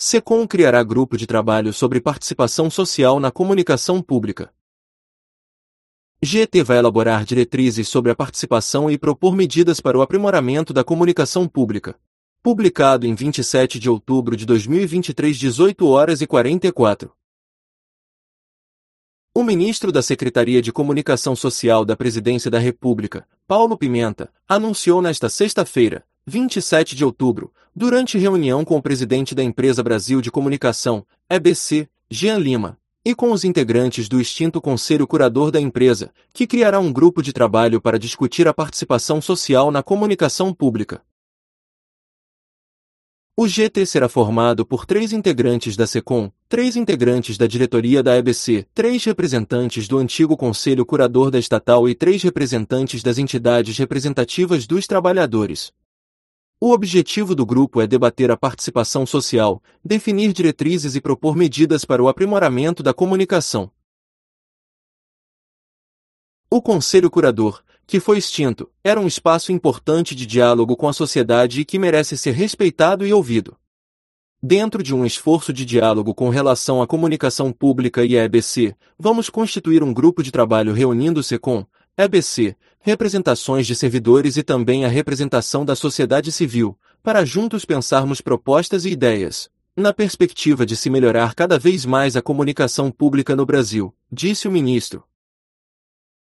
SECOM criará grupo de trabalho sobre participação social na comunicação pública. GT vai elaborar diretrizes sobre a participação e propor medidas para o aprimoramento da comunicação pública. Publicado em 27 de outubro de 2023, 18h44. O ministro da Secretaria de Comunicação Social da Presidência da República, Paulo Pimenta, anunciou nesta sexta-feira, 27 de outubro, durante reunião com o presidente da Empresa Brasil de Comunicação, EBC, Jean Lima, e com os integrantes do extinto Conselho Curador da empresa, que criará um grupo de trabalho para discutir a participação social na comunicação pública. O GT será formado por 3 integrantes da SECOM, 3 integrantes da diretoria da EBC, 3 representantes do antigo Conselho Curador da estatal e 3 representantes das entidades representativas dos trabalhadores. O objetivo do grupo é debater a participação social, definir diretrizes e propor medidas para o aprimoramento da comunicação. O Conselho Curador, que foi extinto, era um espaço importante de diálogo com a sociedade e que merece ser respeitado e ouvido. Dentro de um esforço de diálogo com relação à comunicação pública e a EBC, vamos constituir um grupo de trabalho reunindo o SECOM, EBC, representações de servidores e também a representação da sociedade civil, para juntos pensarmos propostas e ideias, na perspectiva de se melhorar cada vez mais a comunicação pública no Brasil, disse o ministro.